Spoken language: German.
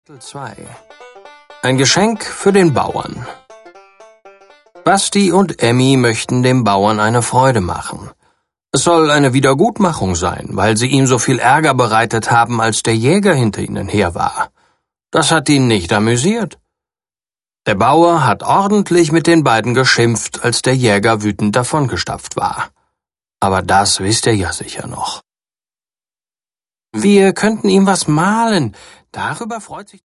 Kapitel 2 Ein Geschenk für den Bauern. Basti und Emmy möchten dem Bauern eine Freude machen. Es soll eine Wiedergutmachung sein, weil sie ihm so viel Ärger bereitet haben, als der Jäger hinter ihnen her war. Das hat ihn nicht amüsiert. Der Bauer hat ordentlich mit den beiden geschimpft, als der Jäger wütend davongestapft war. Aber das wisst ihr ja sicher noch. Wir könnten ihm was malen. Darüber freut sich